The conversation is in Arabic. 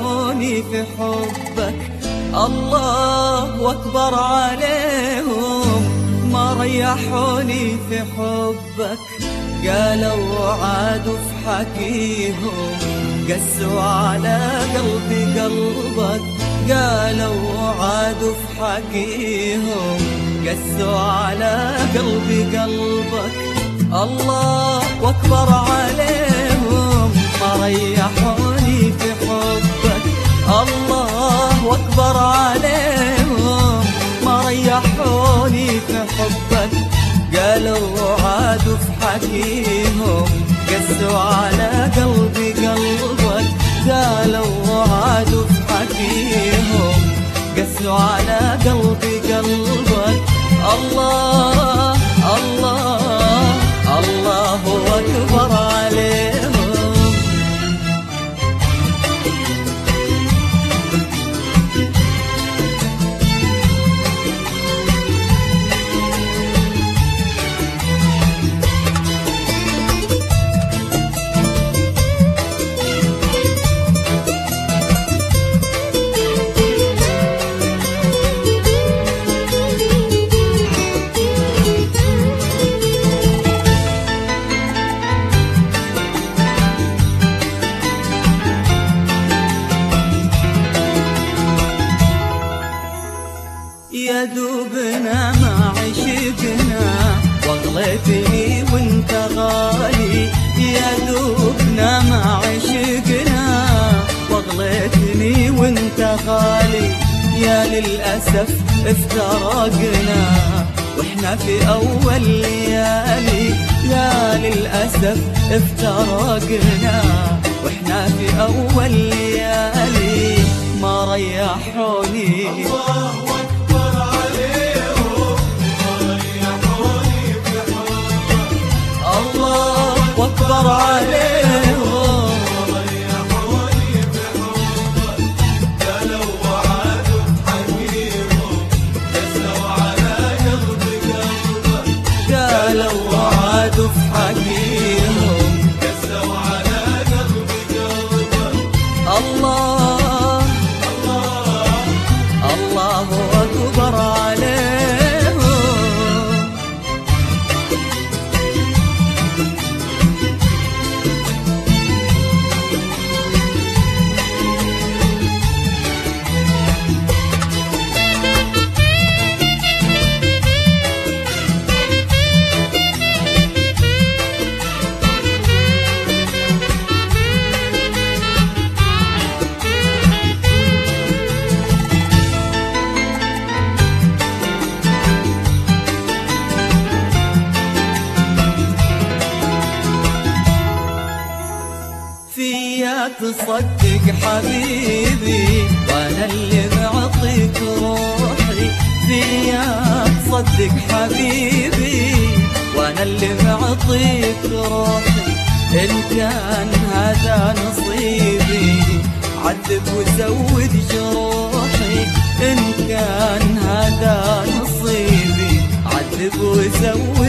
ريحوني في حبك، الله أكبر عليهم ما ريحوني في حبك. قالوا عادوا في حكيهم قسوا على قلبي قلبك، قالوا عادوا في حكيهم قسوا على قلبي قلبك. الله أكبر عليهم ما ريحوني في حبك، الله أكبر عليهم ما ريحوني في حبك. قالوا عادوا في حكيهم قسوا على قلبي قلبك، قالوا عادوا في حكيهم قسوا على قلبي قلبك. الله الله الله أكبر عليهم. يا دوبنا ما عشقنا واغليتني وانت غالي، يا دوبنا ما عشقنا واغليتني وانت غالي. يا للأسف افترقنا واحنا في أول ليالي، يا للأسف افترقنا واحنا في أول ليالي ما ريحوني. الله أكبر عليهم ريحوني بحبك، قالوا وعادوا بحكيهم قسوا على قلبي قلبك، قالوا وعادوا بحكيهم قسوا على قلبي قلبك. الله الله الله أكبر عليهم. فيا تصدق حبيبي وانا اللي معطيك روحي، فيا تصدق حبيبي وانا اللي معطيك روحي. ان كان هذا نصيبي عذب وزود جروحي، ان كان هذا نصيبي عذب وزود